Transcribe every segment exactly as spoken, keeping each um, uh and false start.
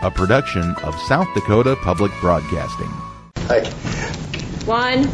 a production of South Dakota Public Broadcasting. Hi. One.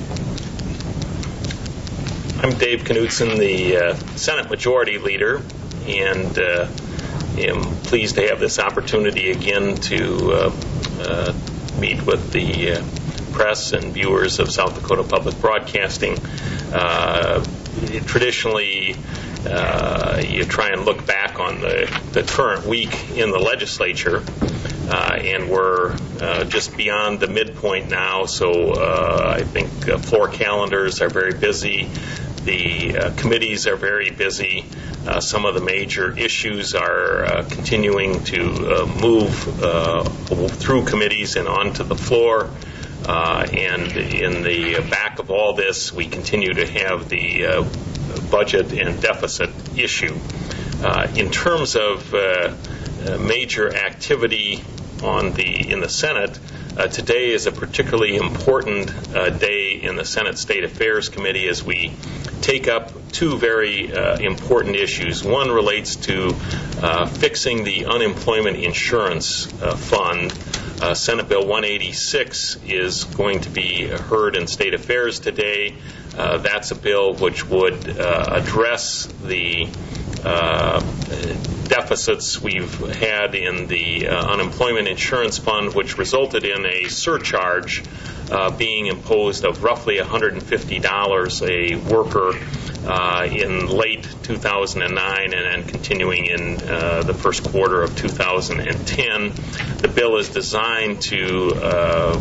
I'm Dave Knutson, the uh, Senate Majority Leader, and uh, am pleased to have this opportunity again to uh, uh, meet with the uh, press and viewers of South Dakota Public Broadcasting. Uh, traditionally, uh, you try and look back on the, the current week in the legislature, uh, and we're uh, just beyond the midpoint now, so uh, I think uh, floor calendars are very busy. The uh, committees are very busy. Uh, some of the major issues are uh, continuing to uh, move uh, through committees and onto the floor. Uh, and in the back of all this, we continue to have the uh, budget and deficit issue. Uh, in terms of uh, major activity on the in the Senate, Uh, today is a particularly important uh, day in the Senate State Affairs Committee as we take up two very uh, important issues. One relates to uh, fixing the unemployment insurance uh, fund. Uh, Senate Bill one eighty-six is going to be heard in State Affairs today. Uh, that's a bill which would uh, address the uh, deficits we've had in the uh, unemployment insurance fund, which resulted in a surcharge uh, being imposed of roughly one hundred fifty dollars a worker uh, in late two thousand nine and then continuing in uh, the first quarter of two thousand ten. The bill is designed to uh,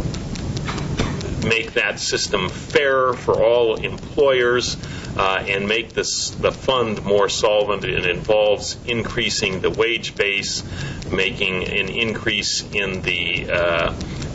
make that system fairer for all employers uh, and make this the fund more solvent. It involves increasing the wage base, making an increase in the uh,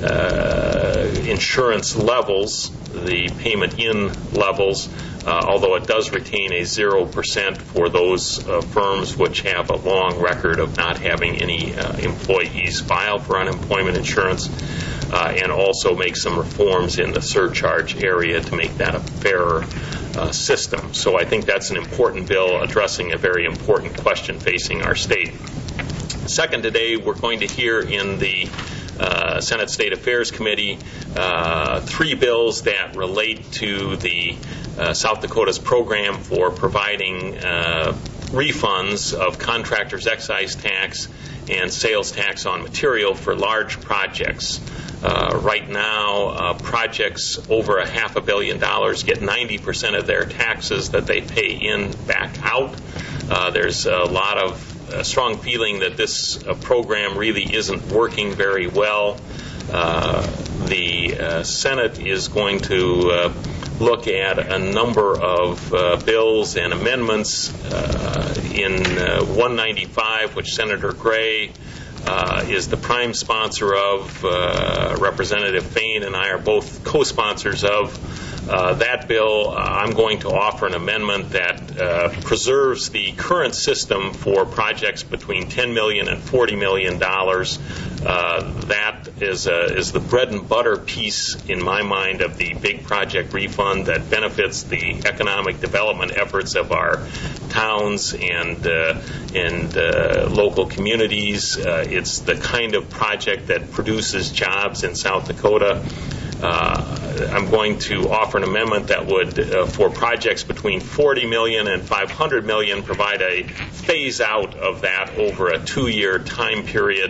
uh, insurance levels, the payment in levels, uh, although it does retain a zero percent for those uh, firms which have a long record of not having any uh, employees file for unemployment insurance. Uh, and also make some reforms in the surcharge area to make that a fairer uh, system. So I think that's an important bill addressing a very important question facing our state. Second, today we're going to hear in the uh, Senate State Affairs Committee uh, three bills that relate to the uh, South Dakota's program for providing uh, refunds of contractors' excise tax and sales tax on material for large projects. Uh, right now, uh, projects over a half a billion dollars get ninety percent of their taxes that they pay in back out. Uh, there's a lot of uh, strong feeling that this uh, program really isn't working very well. Uh, the uh, Senate is going to uh, look at a number of uh, bills and amendments uh, in uh, one ninety-five, which Senator Gray Uh, is the prime sponsor of. uh, Representative Fain and I are both co-sponsors of uh, that bill. Uh, I'm going to offer an amendment that uh, preserves the current system for projects between ten million dollars and forty million dollars. Uh, that is, uh, is the bread and butter piece, in my mind, of the big project refund that benefits the economic development efforts of our towns and uh, and uh, local communities. Uh, it's the kind of project that produces jobs in South Dakota. Uh, I'm going to offer an amendment that would, uh, for projects between forty million dollars and five hundred million dollars, provide a phase out of that over a two-year time period.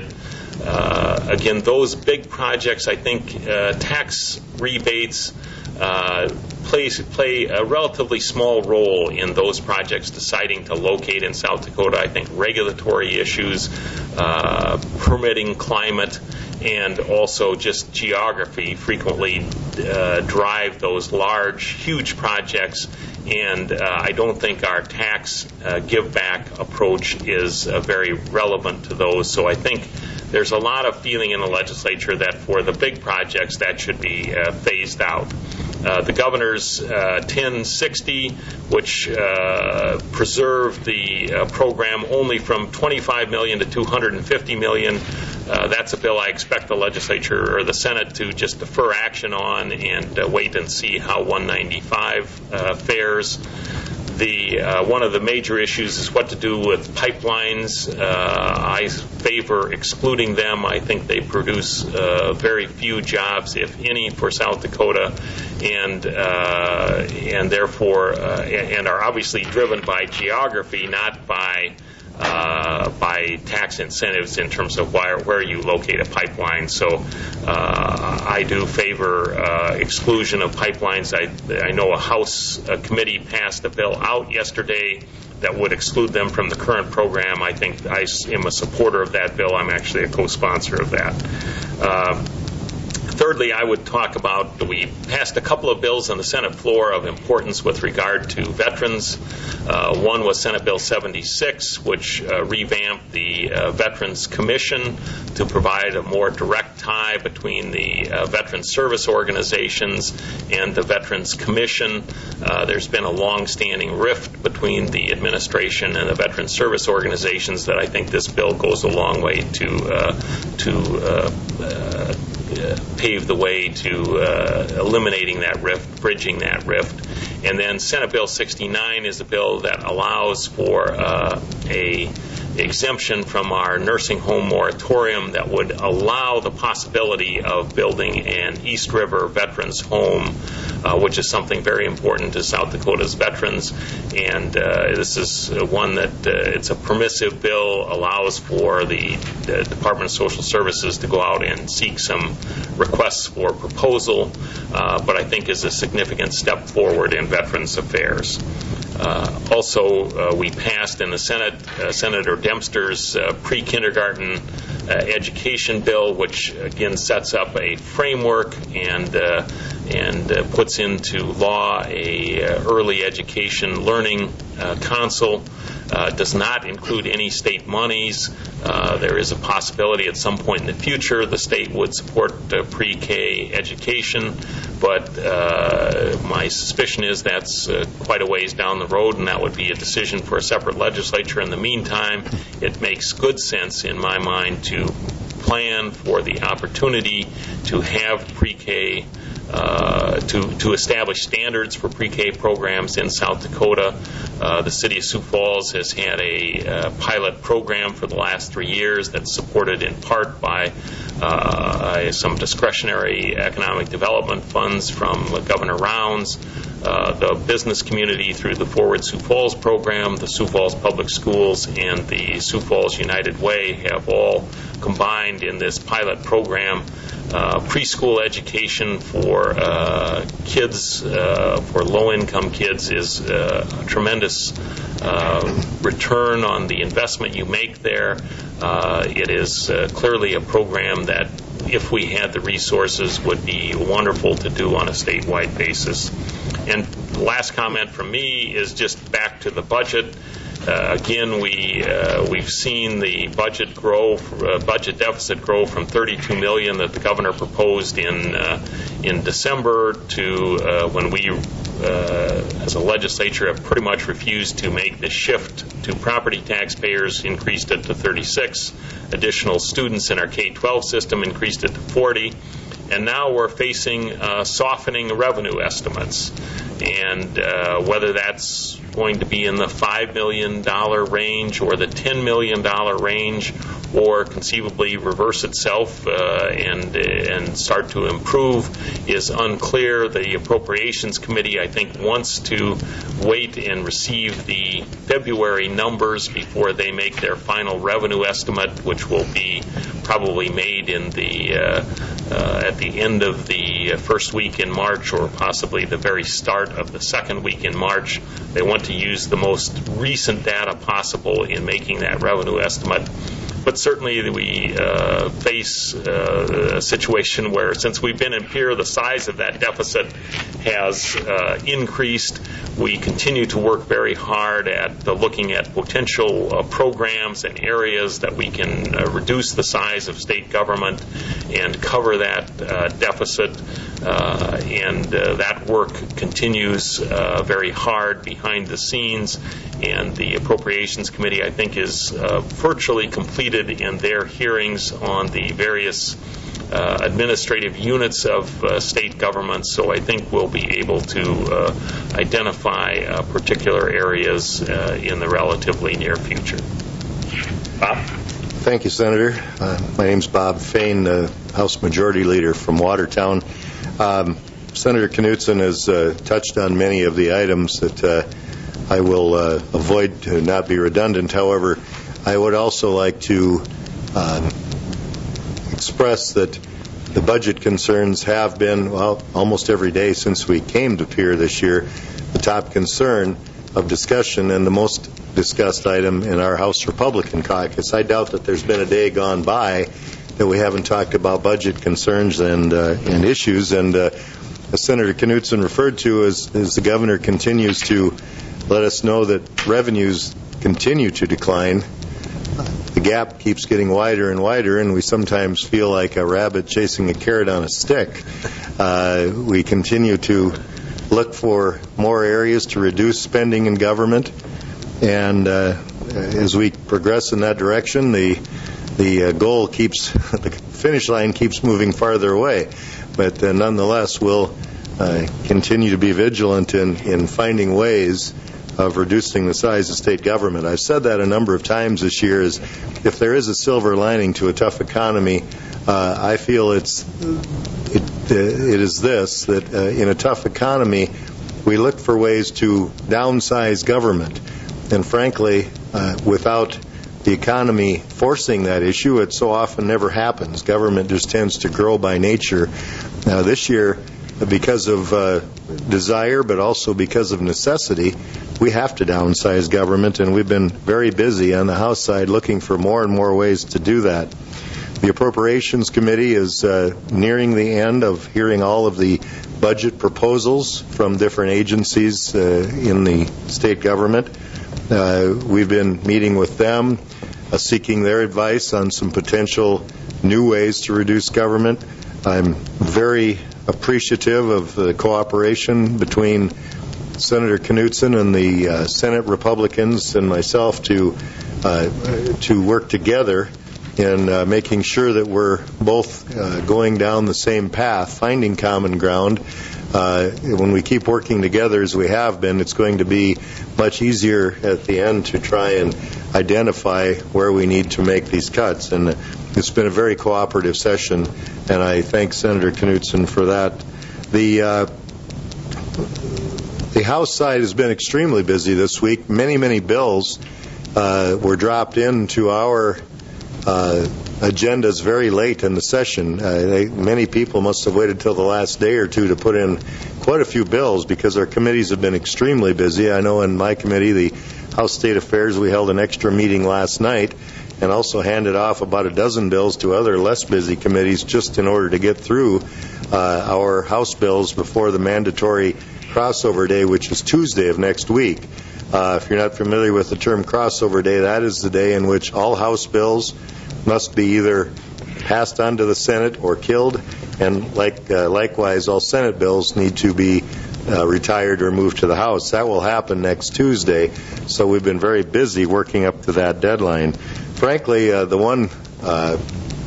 Uh, again, those big projects, I think uh, tax rebates uh, play, play a relatively small role in those projects deciding to locate in South Dakota. I think regulatory issues, uh, permitting climate, and also just geography frequently uh, drive those large, huge projects. And uh, I don't think our tax uh, give-back approach is uh, very relevant to those. So I think there's a lot of feeling in the legislature that for the big projects that should be uh, phased out. Uh, the governor's uh, ten sixty, which uh, preserved the uh, program only from twenty-five million dollars to two hundred fifty million dollars. Uh, that's a bill I expect the legislature or the Senate to just defer action on and uh, wait and see how one ninety-five uh, fares. the uh, one of the major issues is what to do with pipelines. Uh, I favor excluding them. I think they produce uh, very few jobs, if any, for South Dakota, and uh, and therefore uh, and are obviously driven by geography, not by Uh, by tax incentives in terms of where, where you locate a pipeline. So uh, I do favor uh, exclusion of pipelines. I, I know a House uh, committee passed a bill out yesterday that would exclude them from the current program. I think I am a supporter of that bill. I'm actually a co-sponsor of that. Uh, Thirdly, I would talk about, we passed a couple of bills on the Senate floor of importance with regard to veterans. Uh, one was Senate Bill seventy-six, which uh, revamped the uh, Veterans Commission to provide a more direct tie between the uh, veteran service organizations and the Veterans Commission. Uh, there's been a long-standing rift between the administration and the veteran service organizations that I think this bill goes a long way to uh, to uh, uh, Uh, pave the way to uh, eliminating that rift, bridging that rift. And then Senate Bill sixty-nine is a bill that allows for uh, a exemption from our nursing home moratorium that would allow the possibility of building an East River Veterans Home, uh, which is something very important to South Dakota's veterans. And uh, this is one that uh, it's a permissive bill, allows for the, the Department of Social Services to go out and seek some requests for proposal, uh, but I think is a significant step forward in veterans affairs. Uh, also, uh, we passed in the Senate uh, Senator Dempster's uh, pre-kindergarten uh, education bill, which again sets up a framework and uh, and uh, puts into law a uh, early education learning uh, council. Uh, does not include any state monies. Uh, there is a possibility at some point in the future the state would support uh, pre-K education, but uh, my suspicion is that's uh, quite a ways down the road, and that would be a decision for a separate legislature. In the meantime, it makes good sense in my mind to plan for the opportunity to have pre-K Uh, to, to establish standards for pre-K programs in South Dakota. Uh, the city of Sioux Falls has had a uh, pilot program for the last three years that's supported in part by uh, some discretionary economic development funds from Governor Rounds, uh, the business community through the Forward Sioux Falls program, the Sioux Falls Public Schools, and the Sioux Falls United Way have all combined in this pilot program. Uh, preschool education for uh, kids, uh, for low-income kids, is uh, a tremendous uh, return on the investment you make there. Uh, it is uh, clearly a program that, if we had the resources, would be wonderful to do on a statewide basis. And the last comment from me is just back to the budget. Uh, again, we uh, we've seen the budget grow, uh, budget deficit grow from thirty-two million dollars that the governor proposed in uh, in December to uh, when we, uh, as a legislature, have pretty much refused to make the shift to property taxpayers, increased it to thirty-six. Additional students in our K twelve system increased it to forty. And now we're facing uh, softening revenue estimates. And uh, whether that's going to be in the five million dollars range or the ten million dollars range, or conceivably reverse itself uh, and and start to improve, is unclear. The Appropriations Committee, I think, wants to wait and receive the February numbers before they make their final revenue estimate, which will be probably made in the uh, uh, at the end of the first week in March, or possibly the very start of the second week in March. They want to use the most recent data possible in making that revenue estimate. But certainly we uh, face uh, a situation where, since we've been in Pierre, the size of that deficit has uh, increased. We continue to work very hard at uh, looking at potential uh, programs and areas that we can uh, reduce the size of state government and cover that uh, deficit. Uh, and uh, that work continues uh, very hard behind the scenes. And the Appropriations Committee, I think, is uh, virtually completed in their hearings on the various uh, administrative units of uh, state government, so I think we'll be able to uh, identify uh, particular areas uh, in the relatively near future. Bob? Thank you, Senator. Uh, my name's Bob Fain, the House Majority Leader from Watertown. Um, Senator Knutson has uh, touched on many of the items that uh, I will uh, avoid to not be redundant. However, I would also like to um, express that the budget concerns have been, well, almost every day since we came to Pier this year, the top concern of discussion and the most discussed item in our House Republican caucus. I doubt that there's been a day gone by that we haven't talked about budget concerns and uh, and issues. And uh, as Senator Knutson referred to, as, as the governor continues to let us know that revenues continue to decline, the gap keeps getting wider and wider, and we sometimes feel like a rabbit chasing a carrot on a stick. Uh, we continue to look for more areas to reduce spending in government, and uh, as we progress in that direction, the the uh, goal keeps, the finish line keeps moving farther away. But uh, nonetheless, we'll uh, continue to be vigilant in, in finding ways of reducing the size of state government. I've said that a number of times this year, is if there is a silver lining to a tough economy, uh, I feel it's it, uh, it is this, that uh, in a tough economy, we look for ways to downsize government. And frankly, uh, without the economy forcing that issue, it so often never happens. Government just tends to grow by nature. Now, this year, because of uh, desire, but also because of necessity, we have to downsize government, and we've been very busy on the House side looking for more and more ways to do that. The Appropriations Committee is uh, nearing the end of hearing all of the budget proposals from different agencies uh, in the state government. Uh, we've been meeting with them, uh, seeking their advice on some potential new ways to reduce government. I'm very appreciative of the cooperation between Senator Knutson and the uh, Senate Republicans and myself to uh, to work together in uh, making sure that we're both uh, going down the same path, finding common ground. Uh, when we keep working together as we have been, it's going to be much easier at the end to try and identify where we need to make these cuts. And it's been a very cooperative session, and I thank Senator Knutson for that. The uh, the House side has been extremely busy this week. Many, many bills uh, were dropped into our uh, agendas very late in the session. Uh, they, many people must have waited till the last day or two to put in quite a few bills because our committees have been extremely busy. I know in my committee, the House State Affairs, we held an extra meeting last night and also handed off about a dozen bills to other less busy committees just in order to get through uh, our House bills before the mandatory crossover day, which is Tuesday of next week. Uh, if you're not familiar with the term crossover day, that is the day in which all House bills must be either passed on to the Senate or killed, and like uh, likewise, all Senate bills need to be uh, retired or moved to the House. That will happen next Tuesday, so we've been very busy working up to that deadline. Frankly, uh, the one uh,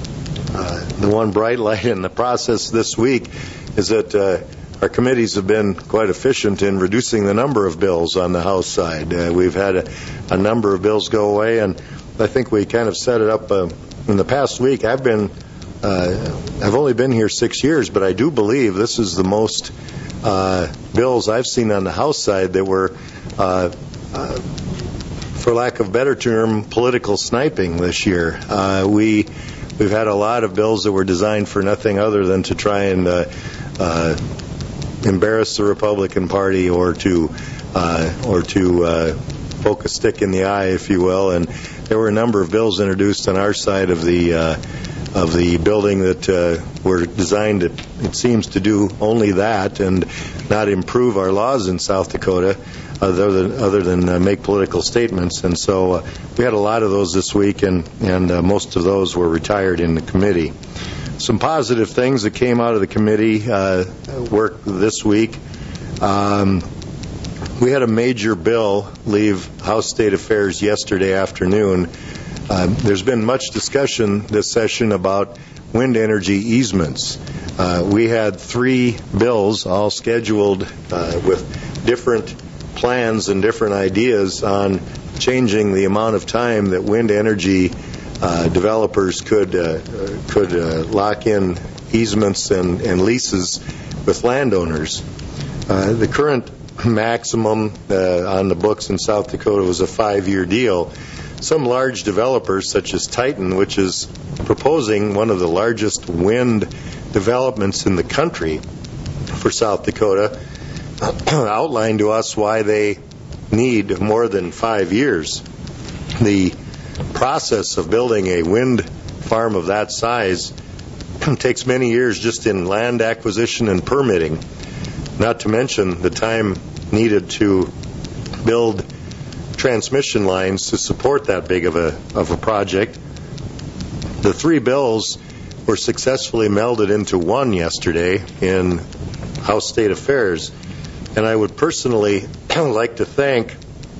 uh, the one bright light in the process this week is that uh, our committees have been quite efficient in reducing the number of bills on the House side. Uh, we've had a, a number of bills go away, and I think we kind of set it up uh, in the past week. I've been, uh, I've only been here six years, but I do believe this is the most uh, bills I've seen on the House side that were, uh, uh, for lack of a better term, political sniping this year. Uh, we, we've had a lot of bills that were designed for nothing other than to try and uh, uh, embarrass the Republican Party or to, uh, or to uh, poke a stick in the eye, if you will. And there were a number of bills introduced on our side of the uh, of the building that uh, were designed, to, it seems, to do only that and not improve our laws in South Dakota, other than other than uh, make political statements. And so uh, we had a lot of those this week, and and uh, most of those were retired in the committee. Some positive things that came out of the committee uh, work this week. Um, We had a major bill leave House State Affairs yesterday afternoon Uh, there's been much discussion this session about wind energy easements. Uh, we had three bills all scheduled uh, with different plans and different ideas on changing the amount of time that wind energy uh, developers could uh, could uh, lock in easements and, and leases with landowners. Uh, the current maximum uh, on the books in South Dakota was a five-year deal. Some large developers, such as Titan, which is proposing one of the largest wind developments in the country for South Dakota, outlined to us why they need more than five years. The process of building a wind farm of that size takes many years just in land acquisition and permitting, not to mention the time needed to build transmission lines to support that big of a of a project. The three bills were successfully melded into one yesterday in House State Affairs, and I would personally like to thank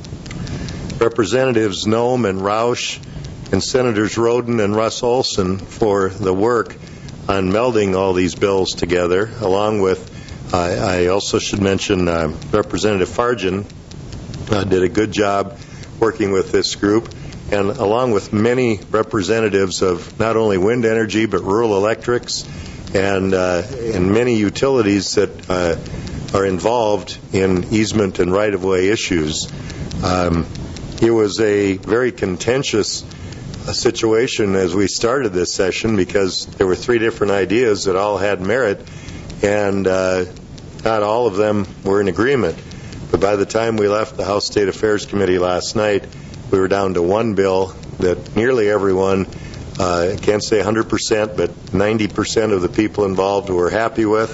Representatives Noem and Roush and Senators Roden and Russ Olson for the work on melding all these bills together, along with, uh, I also should mention uh, Representative Fargen uh, did a good job working with this group, and along with many representatives of not only wind energy but rural electrics and, uh, and many utilities that uh, are involved in easement and right-of-way issues. Um, it was a very contentious uh, situation as we started this session because there were three different ideas that all had merit, and uh, not all of them were in agreement. But by the time we left the House State Affairs Committee last night, we were down to one bill that nearly everyone, uh, I can't say one hundred percent, but ninety percent of the people involved were happy with.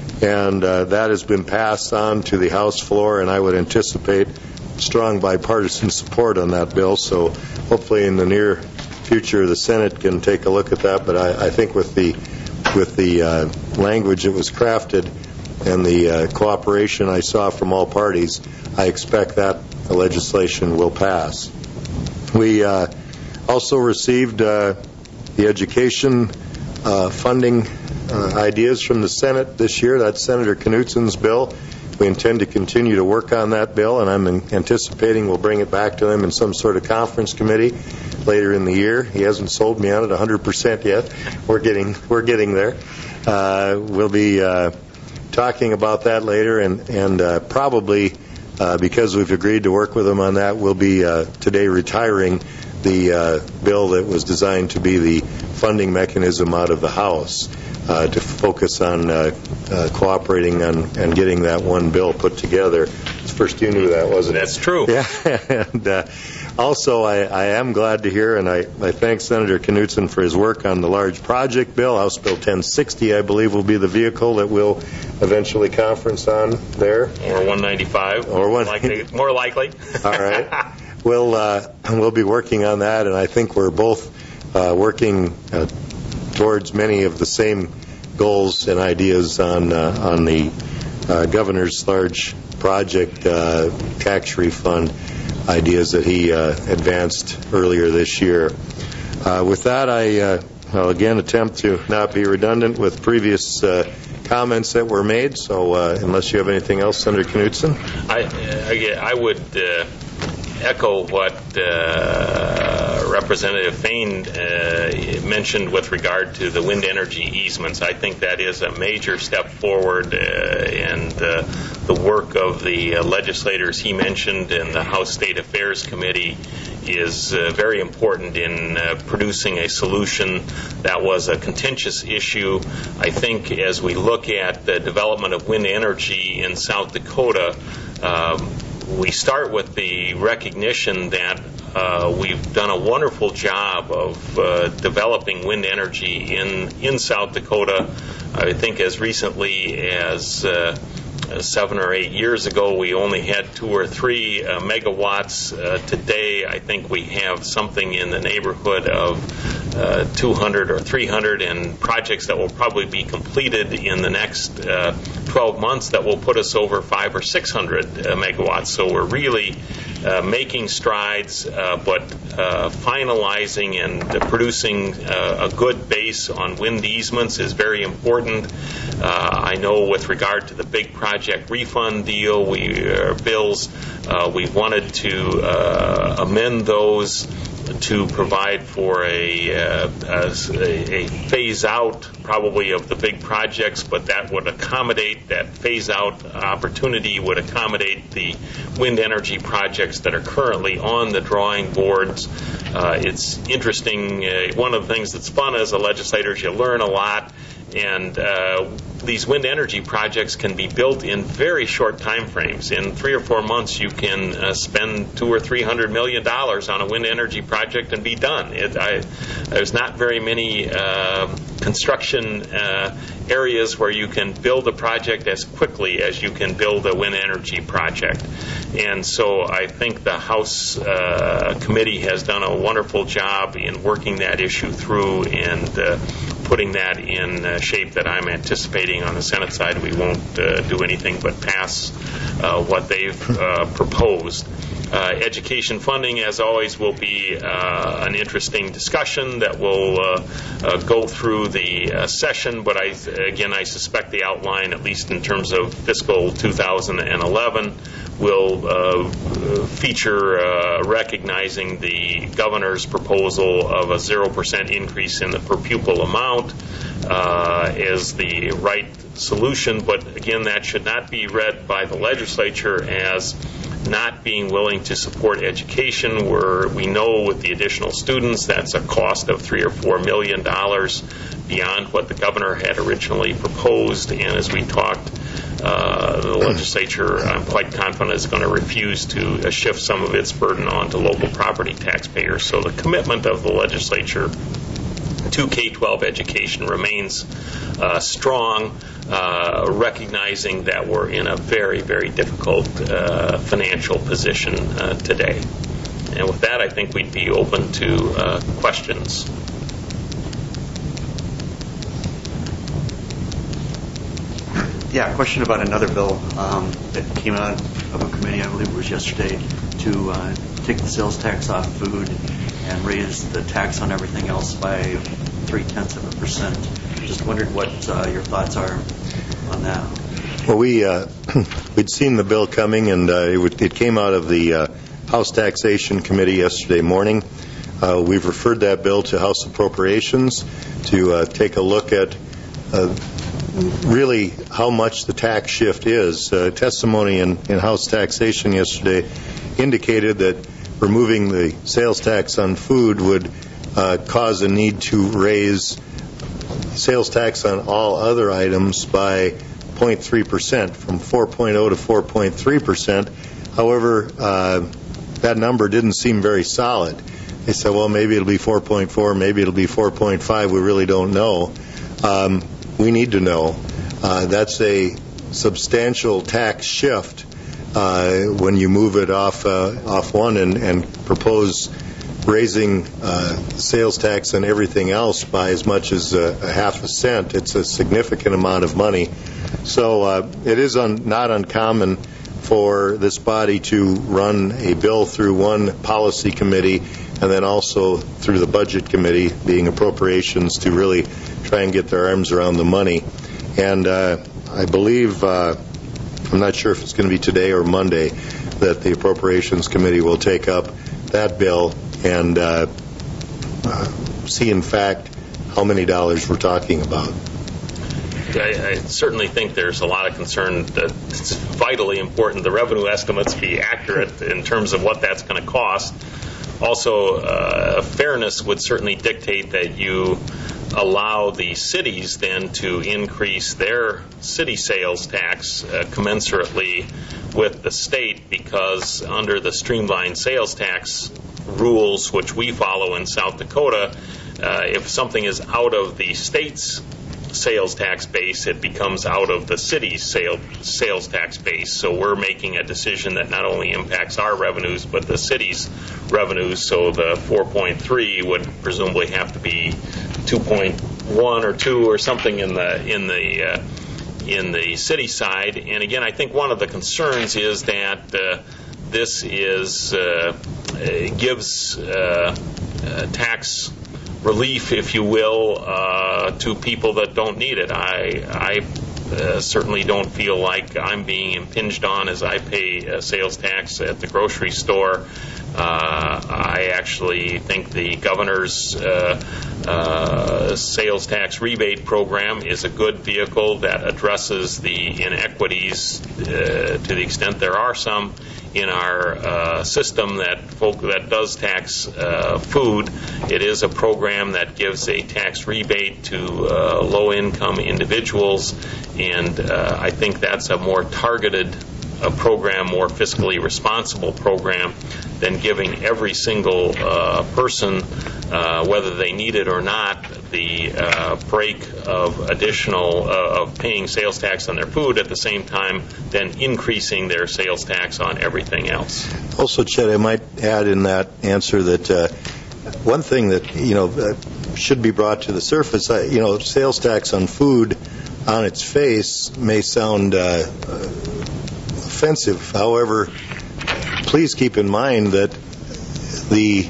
And uh, that has been passed on to the House floor, and I would anticipate strong bipartisan support on that bill. So hopefully in the near future the Senate can take a look at that. But I, I think with the with the uh, language that was crafted and the uh, cooperation I saw from all parties, I expect that the legislation will pass. We uh, also received uh, the education uh, funding uh, ideas from the Senate this year. That's Senator Knutsen's bill. We intend to continue to work on that bill, and I'm anticipating we'll bring it back to them in some sort of conference committee later in the year. He hasn't sold me on it one hundred percent yet. We're getting we're getting there. Uh, we'll be uh, talking about that later, and and uh, probably uh, because we've agreed to work with them on that, we'll be uh, today retiring the uh, bill that was designed to be the funding mechanism out of the House uh, to focus on uh, uh, cooperating on, and getting that one bill put together. First, you knew that, wasn't it? That's true. Yeah, and uh, also I, I am glad to hear, and I, I thank Senator Knutsen for his work on the large project bill. House Bill ten sixty, I believe, will be the vehicle that we'll eventually conference on there. Or one ninety-five. Or one likely, more likely. All right. We'll uh, we'll be working on that, and I think we're both uh, working uh, towards many of the same goals and ideas on uh, on the uh, governor's large project uh, tax refund ideas that he uh, advanced earlier this year. Uh, with that, I uh, will again attempt to not be redundant with previous uh, comments that were made. So, uh, unless you have anything else, Senator Knutsen, I uh, I would. Uh, echo what uh, Representative Fain uh, mentioned with regard to the wind energy easements. I think that is a major step forward, uh, and uh, the work of the uh, legislators he mentioned in the House State Affairs Committee is uh, very important in uh, producing a solution that was a contentious issue. I think as we look at the development of wind energy in South Dakota, um, we start with the recognition that uh, we've done a wonderful job of uh, developing wind energy in, in South Dakota. I think as recently as uh, seven or eight years ago, we only had two or three uh, megawatts. Uh, today, I think we have something in the neighborhood of uh, two hundred or three hundred, and projects that will probably be completed in the next uh, twelve months that will put us over five or six hundred uh, megawatts. So we're really uh, making strides, uh, but uh, finalizing and uh, producing uh, a good base on wind easements is very important. Uh, I know with regard to the big project refund deal, we uh, bills, uh, we wanted to uh, amend those to provide for a, uh, a, a phase out probably of the big projects, but that would accommodate, that phase out opportunity would accommodate the wind energy projects that are currently on the drawing boards. Uh, it's interesting. Uh, one of the things that's fun as a legislator is you learn a lot, and uh, these wind energy projects can be built in very short time frames. In three or four months, you can uh, spend two or three hundred million dollars on a wind energy project and be done. It, I, there's not very many uh, construction uh, areas where you can build a project as quickly as you can build a wind energy project. And so I think the House uh, committee has done a wonderful job in working that issue through and uh, putting that in uh, shape that I'm anticipating on the Senate side. We won't uh, do anything but pass uh, what they've uh, proposed. Uh, education funding, as always, will be uh, an interesting discussion that will uh, uh, go through the uh, session, but I, again, I suspect the outline, at least in terms of fiscal two thousand eleven, will uh, feature uh, recognizing the governor's proposal of a zero percent increase in the per pupil amount uh, as the right solution, but again, that should not be read by the legislature as not being willing to support education, where we know with the additional students that's a cost of three or four million dollars beyond what the governor had originally proposed. And as we talked, uh, the legislature, I'm quite confident, is going to refuse to uh, shift some of its burden onto local property taxpayers. So the commitment of the legislature to K twelve education remains uh, strong, uh, recognizing that we're in a very, very difficult uh, financial position uh, today. And with that, I think we'd be open to uh, questions. Yeah, a question about another bill um, that came out of a committee, I believe it was yesterday, to uh, take the sales tax off food and raise the tax on everything else by three-tenths of a percent. Just wondered what uh, your thoughts are on that. Well, we, uh, we'd seen the bill coming, and uh, it, would, it came out of the uh, House Taxation Committee yesterday morning. Uh, we've referred that bill to House Appropriations to uh, take a look at uh, really how much the tax shift is. Uh, testimony in, in House Taxation yesterday indicated that removing the sales tax on food would uh, cause a need to raise sales tax on all other items by zero point three percent, from four point oh to four point three percent. However, uh, that number didn't seem very solid. They said, well, maybe it'll be four point four, maybe it'll be four point five. We really don't know. Um, we need to know. Uh, that's a substantial tax shift uh, when you move it off uh, off one and, and propose raising uh, sales tax and everything else by as much as a, a half a cent. It's a significant amount of money. So uh, it is un- not uncommon for this body to run a bill through one policy committee and then also through the budget committee, being appropriations, to really try and get their arms around the money. And uh, I believe, uh, I'm not sure if it's going to be today or Monday, that the appropriations committee will take up that bill and uh, uh, see, in fact, how many dollars we're talking about. I, I certainly think there's a lot of concern that it's vitally important the revenue estimates be accurate in terms of what that's going to cost. Also, uh, fairness would certainly dictate that you allow the cities then to increase their city sales tax uh, commensurately with the state, because under the streamlined sales tax rules, which we follow in South Dakota, uh, if something is out of the state's sales tax base, it becomes out of the city's sale, sales tax base. So we're making a decision that not only impacts our revenues, but the city's revenues. So the four point three would presumably have to be two point one or two or something in the in the uh, in the city side. And again, I think one of the concerns is that uh, this is uh, gives uh, uh, tax relief, if you will, uh, to people that don't need it. I, I uh, certainly don't feel like I'm being impinged on as I pay uh, sales tax at the grocery store. Uh, I actually think the governor's uh, uh, sales tax rebate program is a good vehicle that addresses the inequities uh, to the extent there are some in our uh, system that folk that does tax uh, food. It is a program that gives a tax rebate to uh, low-income individuals, and uh, I think that's a more targeted a program, more fiscally responsible program than giving every single uh, person, uh, whether they need it or not, the uh, break of additional uh, of paying sales tax on their food at the same time then increasing their sales tax on everything else. Also, Chet, I might add in that answer that uh, one thing that you know uh, should be brought to the surface, uh, you know, sales tax on food on its face may sound uh, offensive. However, please keep in mind that the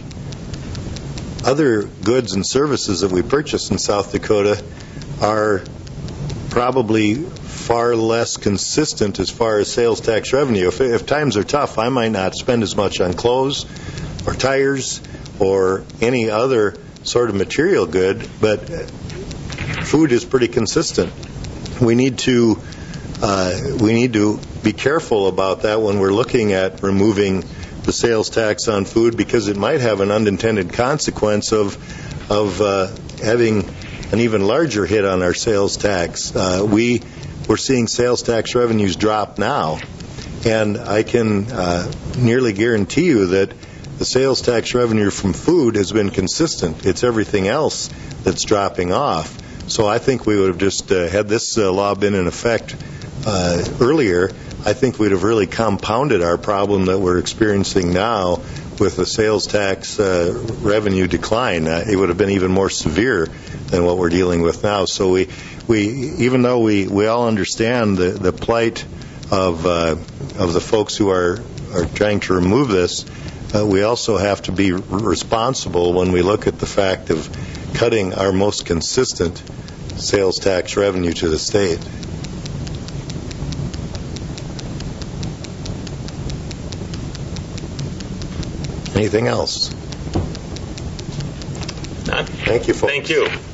other goods and services that we purchase in South Dakota are probably far less consistent as far as sales tax revenue. If, if times are tough, I might not spend as much on clothes or tires or any other sort of material good, but food is pretty consistent. We need to uh, we need to be careful about that when we're looking at removing the sales tax on food, because it might have an unintended consequence of of uh, having an even larger hit on our sales tax. Uh, we we're seeing sales tax revenues drop now, and I can uh, nearly guarantee you that the sales tax revenue from food has been consistent. It's everything else that's dropping off. So I think we would have just uh, had this uh, law been in effect uh, earlier, I think we'd have really compounded our problem that we're experiencing now with the sales tax uh, revenue decline. Uh, it would have been even more severe than what we're dealing with now. So we, we even though we, we all understand the, the plight of uh, of the folks who are, are trying to remove this, uh, we also have to be r- responsible when we look at the fact of cutting our most consistent sales tax revenue to the state. Anything else? None. Thank you, folks. Thank you.